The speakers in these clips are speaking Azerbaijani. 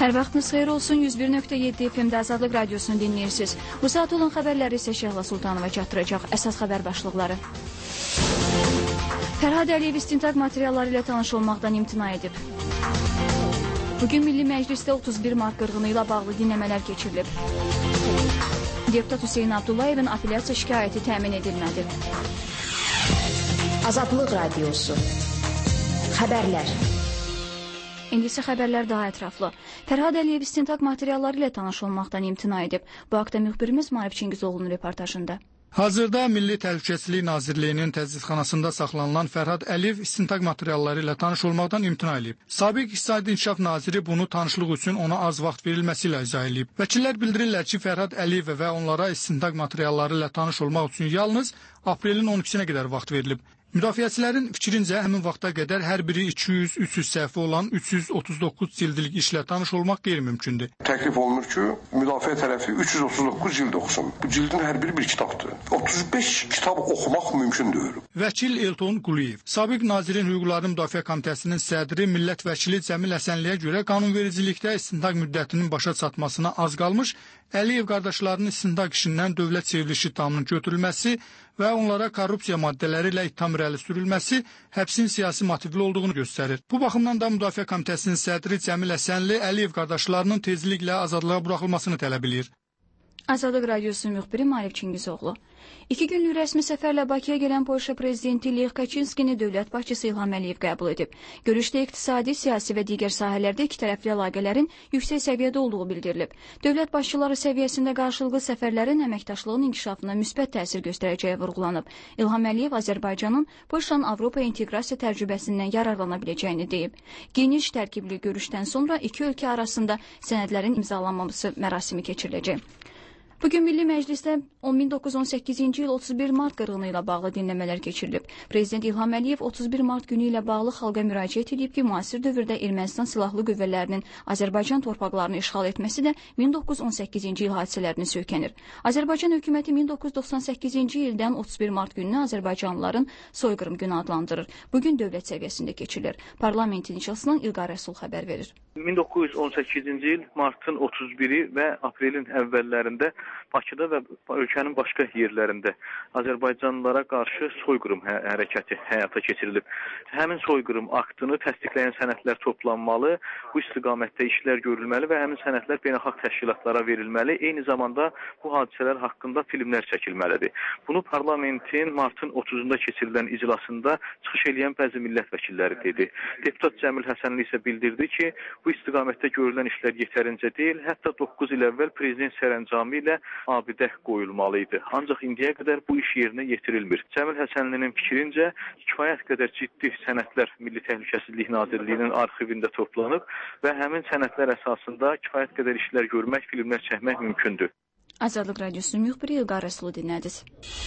Hər vaxtınız xeyir olsun. 101.7 FM-də Azadlıq Radiosunu dinləyirsiniz. Bu saat olan xəbərləri isə Şəhla Sultanova çatdıracaq. Əsas xəbər başlıqları. Fərhad Əliyev istintaq materialları ilə tanış olmaqdan imtina edib. Bugün Milli Məclisdə 31 mart qırğını ilə bağlı dinləmələr keçirilib. Deputat Hüseyin Abdullayevin apellyasiya şikayəti təmin edilmədi. Azadlıq Radiosu. Xəbərlər. İndi isə xəbərlər daha ətraflı. Fərhad Əliyev istintaq materialları ilə tanış olmaqdan imtina edib. Bu haqda müxbirimiz Marif Çingizoğlu'nun reportajında. Hazırda Milli Təhlükəsizlik Nazirliyinin təzyiqxanasında saxlanılan Fərhad Əliyev istintaq materialları ilə tanış olmaqdan imtina edib. Sabiq İqtisadi İnkişaf Naziri bunu tanışlıq üçün ona az vaxt verilməsi ilə izah edib. Vəkillər bildirirlər ki, Fərhad Əliyev və onlara istintaq materialları ilə tanış olmaq üçün yalnız aprelin 12-nə qədər vaxt verilib. Müdafiəçilərin fikrincə həmin vaxta qədər hər biri 200-300 səhifə olan 339 cildlik işlə tanış olmaq qeyri-mümkündür. Təklif olunur ki, müdafiə tərəfi 339 cild oxusun. Bu cildin hər biri bir kitabdır. 35 kitab oxumaq mümkündür. Vəkil Elton Quliyev, sabiq nazirin Hüquqları Müdafiə Komitəsinin sədri millət vəkili Cəmil Həsənliyə görə qanunvericilikdə istintaq müddətinin başa çatmasına az qalmış, Əliyev qardaşlarının istintaq işindən dövlət çevrilişi tamının götürülməsi və onlara korrupsiya maddələri ilə ittiham irəli sürülməsi həbsin siyasi motivli olduğunu göstərir. Bu baxımdan da Müdafiə Komitəsinin sədri Cəmil Həsənli Əliyev qardaşlarının tezliklə azadlığa buraxılmasını tələb edir. Azadlıq Radiosu müxbiri Marif Çingizoğlu. 2 günlük rəsmi səfərlə Bakıya gələn Polşa prezidenti Lech Kaçinskini dövlət başçısı İlham Əliyev qəbul edib. Görüşdə iqtisadi, siyasi və digər sahələrdə ikitərəfli əlaqələrin yüksək səviyyədə olduğu bildirilib. Dövlət başçıları səviyyəsində qarşılıqlı səfərlərin əməkdaşlığın inkişafına müsbət təsir göstərəcəyi vurğulanıb. İlham Əliyev Azərbaycanın Polşanın Avropa inteqrasiya təcrübəsindən yararlana biləcəyini deyib. Geniş tərkibli görüşdən sonra iki ölkə arasında sənədlərin imzalanması mərasimi keçiriləcək. Bugün Milli Məclisdə 1918-ci il 31 mart qırğını ilə bağlı dinləmələr keçirilib. Prezident İlham Əliyev 31 mart günü ilə bağlı xalqa müraciət edib ki, müasir dövrdə Ermənistan silahlı qüvvələrinin Azərbaycan torpaqlarını işğal etməsi də 1918-ci il hadisələrini söykənir. Azərbaycan hökuməti 1998-ci ildən 31 mart gününü Azərbaycanlıların soyqırım günü adlandırır. Bugün dövlət səviyyəsində keçirilir. Parlamentin iclasından İlqar Rəsul xəbər verir. 1918-ci il martın 31-i və aprelin əvvəllərində Bakıda və ölkənin başqa yerlərində Azərbaycanlılara qarşı soyqırım hərəkəti həyata keçirilib. Həmin soyqırım aktını təsdiqləyən sənədlər toplanmalı, bu istiqamətdə işlər görülməli və həmin sənədlər beynəlxalq təşkilatlara verilməli. Eyni zamanda bu hadisələr haqqında filmlər çəkilməlidir. Bunu parlamentin martın 30-unda keçirilən iclasında çıxış edən bəzi millət vəkilləri dedi. Deputat Cəmil Həsənli isə bildirdi ki, bu istiqamətdə görülən işlər yetərincə deyil, hətta 9 il əvvəl prezident sərəncamı ilə abidə qoyulmalıydı. Ancaq indiyə qədər bu iş yerinə yetirilmir. Cəmil Həsənlinin fikrincə kifayət qədər ciddi sənədlər Milli Təhlükəsizlik Nazirliyinin arxivində toplanıb və həmin sənədlər əsasında kifayət qədər işlər görmək, filmlər çəkmək mümkündür. Azadlıq Radiosunun müxbiri İlqar Rəsulu dinlədiniz.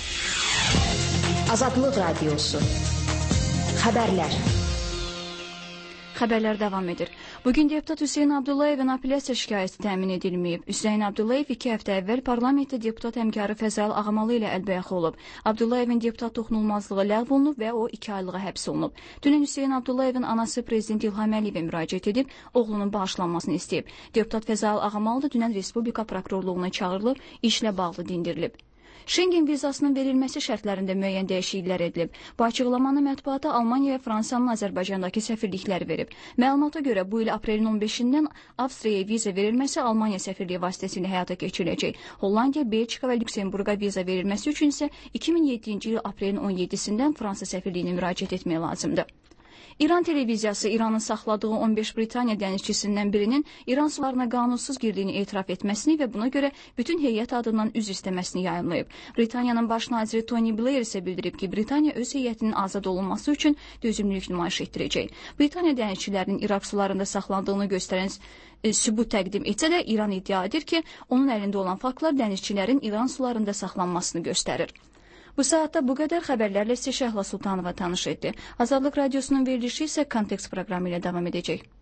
Azadlıq Radiosu. Xəbərlər. Xəbərlər davam edir. Bugün deputat Hüseyin Abdullayevin apellyasiya şikayəti təmin edilməyib. Hüseyin Abdullayev 2 həftə əvvəl parlamentdə deputat həmkarı Fəzal Ağamalı ilə əlbəyaxı olub. Abdullayevin deputat toxunulmazlığı ləğv olunub və o 2 aylığa həbs olunub. Dünən Hüseyin Abdullayevin anası prezident İlham Əliyevə müraciət edib, oğlunun bağışlanmasını istəyib. Deputat Fəzal Ağamalı da dünən Respublika prokurorluğuna çağırılıb, işlə bağlı dindirilib. Şengen vizasının verilməsi şərtlərində müəyyən dəyişikliklər edilib. Bu açıqlamanı mətbuata Almaniya və Fransanın Azərbaycandakı səfirlikləri verib. Məlumata görə bu il aprelin 15-dən Avstriyaya viza verilməsi Almaniya səfirliyi vasitəsilə həyata keçiriləcək. Hollandiya, Belçika və Lüksemburqa viza verilməsi üçün isə 2007-ci il aprelin 17-sindən Fransa səfirliyinə müraciət etmək lazımdır. İran televiziyası İranın saxladığı 15 Britaniya dənizçisindən birinin İran sularına qanunsuz girdiyini etiraf etməsini və buna görə bütün heyət adından üzr istəməsini yayımlayıb. Britaniyanın baş naziri Tony Blair isə bildirib ki, Britaniya öz heyətinin azad olunması üçün dözümlülük nümayiş etdirəcək. Britaniya dənizçilərinin İraq sularında saxlandığını göstərən sübut təqdim etsə də İran iddia edir ki, onun əlində olan faktlar dənizçilərin İran sularında saxlanmasını göstərir. Bu saatda bu qədər xəbərlərlə sizə Şəhla Sultanova tanış etdi. Azadlıq Radiosunun verilişi isə Kontekst proqramı ilə davam edəcək.